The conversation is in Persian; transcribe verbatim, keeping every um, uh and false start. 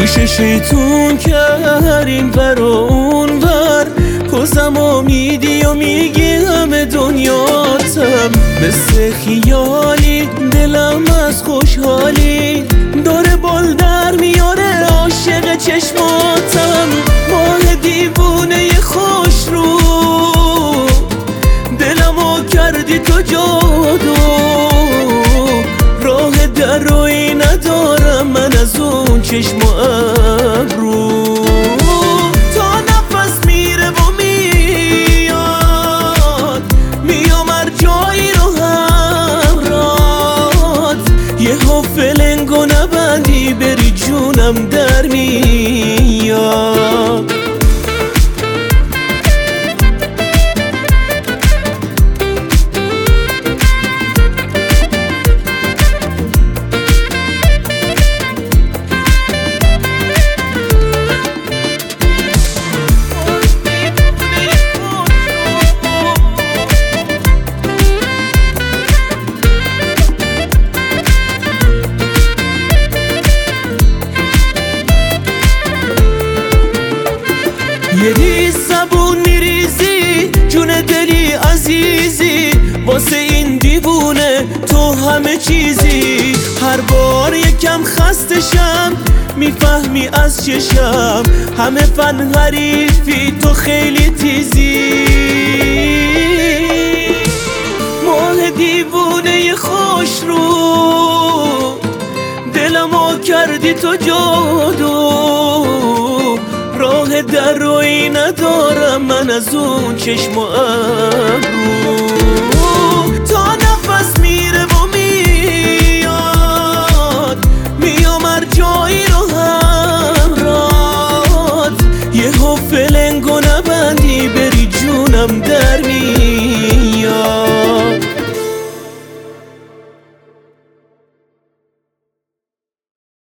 گوش شیطون کرد این ور و اون ور، کزم امیدی و میگی همه دنیاتم. مثل خیالی دلم از خوشحالی داره بال در میاره، عاشق چشماتم. ماه دیوونه خوش رو دلمو کردی تو جادو، راه در روی ندارم من از اون چشم و ابرو. تا نفس میره و میاد میام هر جایی رو همرات، یه ها فلنگ و نبندی بری جونم در میاد. یه ریز زبون میریزی جون دلی عزیزی، واسه این دیوونه تو همه چیزی. هر بار یکم خستشم میفهمی از چشم، همه فن حریفی تو خیلی تیزی. ماه دیوونه خوش رو دلمو کردی تو جادو، راه در روی ندارم من از اون چشم و ابرو.